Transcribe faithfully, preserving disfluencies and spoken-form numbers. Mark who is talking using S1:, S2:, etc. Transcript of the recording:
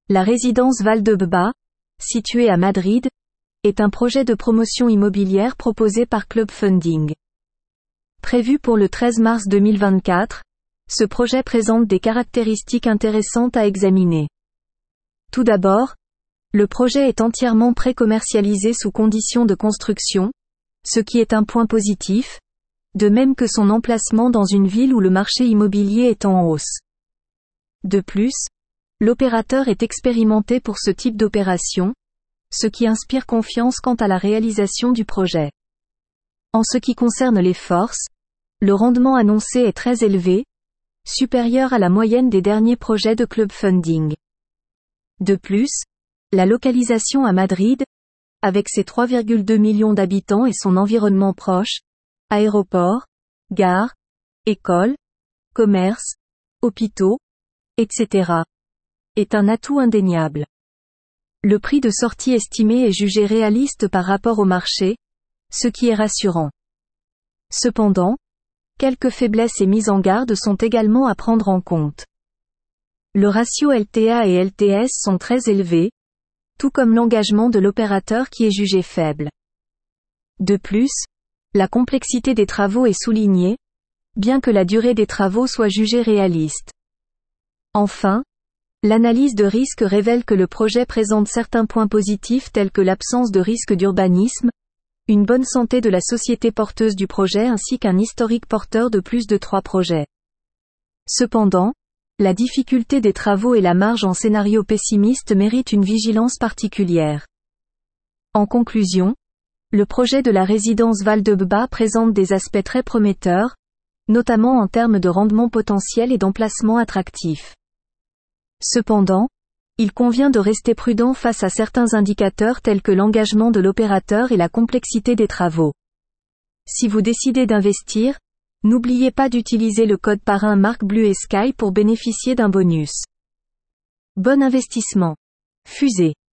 S1: La résidence Valdebebas, située à Madrid, est un projet de promotion immobilière proposé par Club Funding. Prévu pour le treize mars deux mille vingt-quatre, ce projet présente des caractéristiques intéressantes à examiner. Tout d'abord, le projet est entièrement pré-commercialisé sous conditions de construction, ce qui est un point positif, de même que son emplacement dans une ville où le marché immobilier est en hausse. De plus, l'opérateur est expérimenté pour ce type d'opération, ce qui inspire confiance quant à la réalisation du projet. En ce qui concerne les forces, le rendement annoncé est très élevé, supérieur à la moyenne des derniers projets de Club Funding. De plus, la localisation à Madrid, avec ses trois virgule deux millions d'habitants et son environnement proche, aéroports, gares, écoles, commerces, hôpitaux, et cetera, est un atout indéniable. Le prix de sortie estimé est jugé réaliste par rapport au marché, ce qui est rassurant. Cependant, quelques faiblesses et mises en garde sont également à prendre en compte. Le ratio L T A et L T S sont très élevés, tout comme l'engagement de l'opérateur qui est jugé faible. De plus, la complexité des travaux est soulignée, bien que la durée des travaux soit jugée réaliste. Enfin, l'analyse de risque révèle que le projet présente certains points positifs tels que l'absence de risque d'urbanisme, une bonne santé de la société porteuse du projet ainsi qu'un historique porteur de plus de trois projets. Cependant, la difficulté des travaux et la marge en scénario pessimiste méritent une vigilance particulière. En conclusion, le projet de la résidence Valdebebas présente des aspects très prometteurs, notamment en termes de rendement potentiel et d'emplacement attractif. Cependant, il convient de rester prudent face à certains indicateurs tels que l'engagement de l'opérateur et la complexité des travaux. Si vous décidez d'investir, n'oubliez pas d'utiliser le code parrain marque Blue et Sky pour bénéficier d'un bonus. Bon investissement. Fusée.